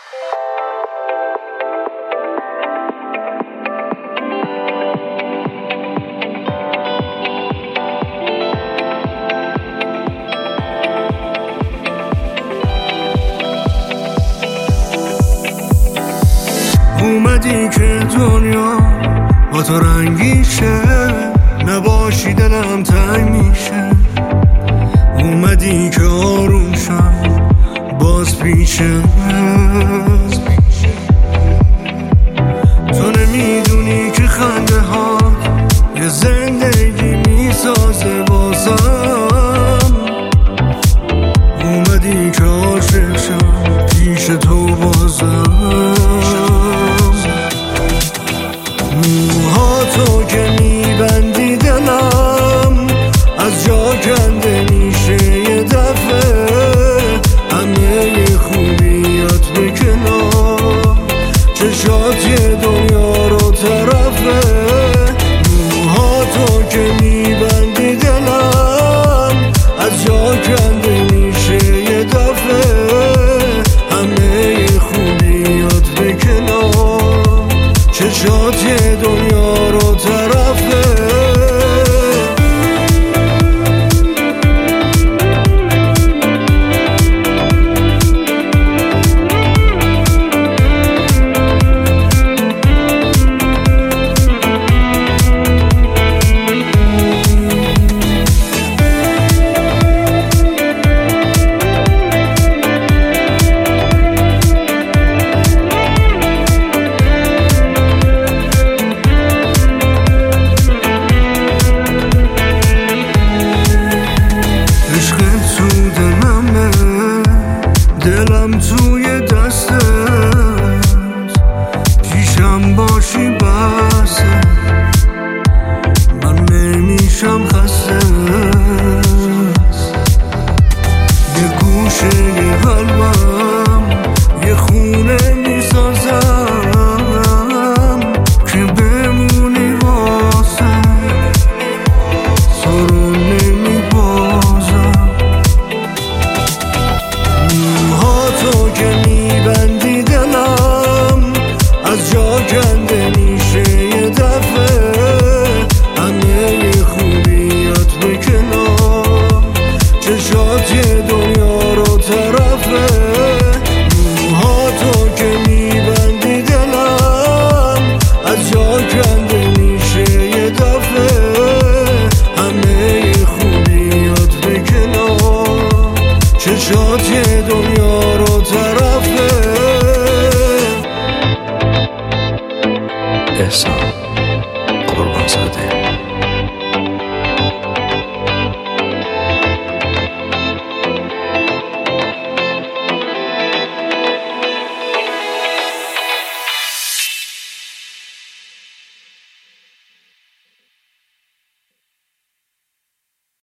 اومدی که دنیا با تو رنگی شه، نباشی دلم تنگ میشه. اومدی که آروم شم باز پیشه. تو نمیدونی که خنده ها یه زندگی میسازه واسم. اومدی که عاشق شم پیش تو بازم. موهاتو که میبندی دلم از جا کنده میشه یه دفعه. همه خوبیات به کنار، چشات یه دنیا رو طرفه. موهاتو که میبندی دلم از جا کنده میشه یه دفعه. همه خوبیات به کنار، چشات یه دنیا رو طرفه. دلم توی دستت، پیشم باشی بسه. من نمیشم خسته، یه گوشه یه قلبم یه خونه میسازم که بمونی واسه. تو رو نمیبازم. تو که